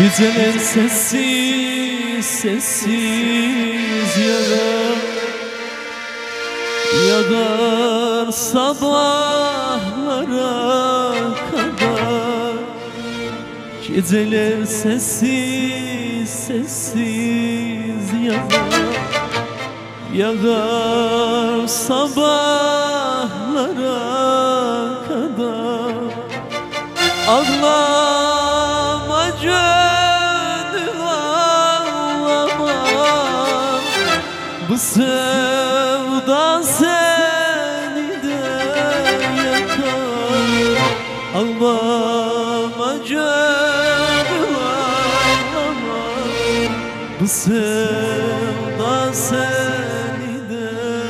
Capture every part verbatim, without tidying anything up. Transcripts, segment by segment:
Geceler sessiz sessiz yanar, yanar sabahlara kadar. Geceler sessiz sessiz yanar, yanar sabahlara kadar. Ağlama gönül ağlama, bu sevda seni de yakar. Ağlama gönül ağlama, bu sevda seni de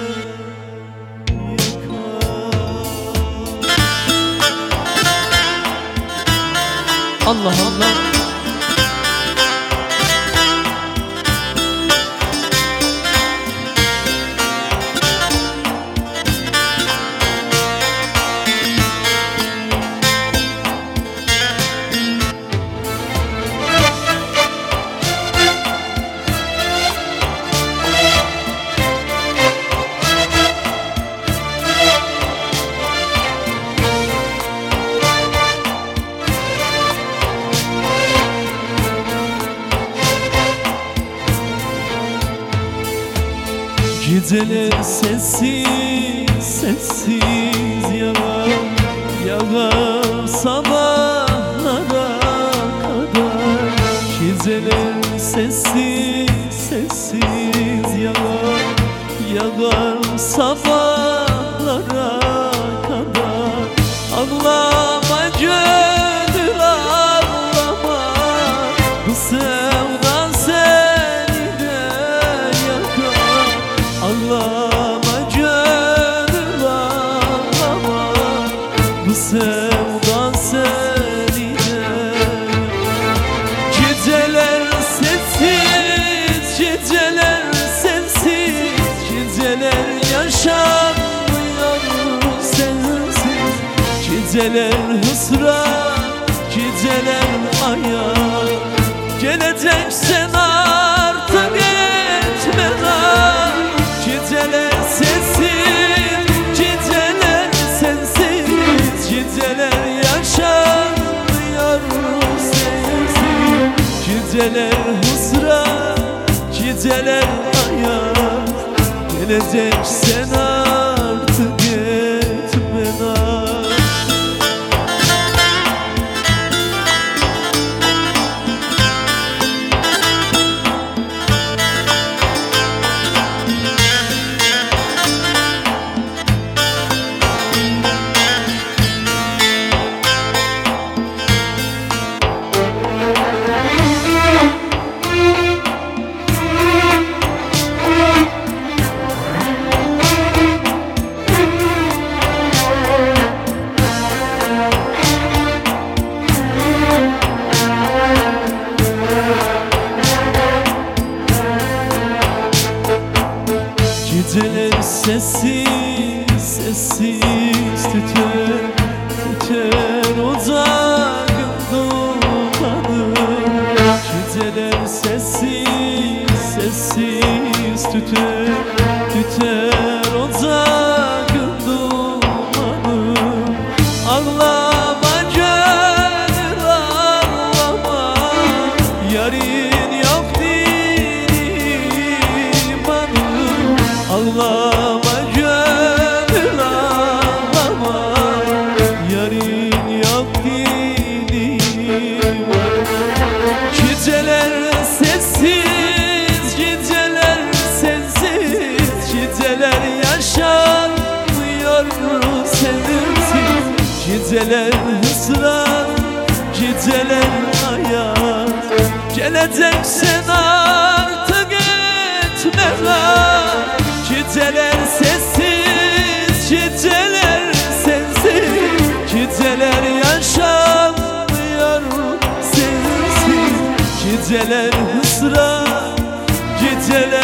Allah Allah. Geceler sessiz sessiz yanar, yanar sabahlara kadar. Geceler sessiz sessiz yanar, yanar sabahlara kadar. Ağlama gönül ağlama, bu sevda seni de yakar. Ağlama gönül ağlama, bu sevda seni de. Geceler sessiz, geceler sensiz, geceler yaşanmıyor sensiz. Geceler hısran, geceler ayar. Geleceksen artık etme lan. Geceler sessiz, geceler sensiz, geceler yaşanmıyor sensiz. Geceler hısran, geceler ayar. Geleceksen artık etme lan. Geceler sessiz sessiz tüter, tüter ocağın dumanı. Geceler sessiz sessiz tüter, tüter ocağın dumanı. Ağlama gönül ağlama, yarın yok divanım. Ağlama gönül ağlama, yarın yok dilim. Geceler sessiz, geceler sensiz, geceler yaşanmıyor sensiz. Geceler hısran, geceler hayat. Geleceksen artık etme lan. Geceler sessiz, geceler sensiz, geceler yaşanmıyor sensiz. Geceler hısran, geceler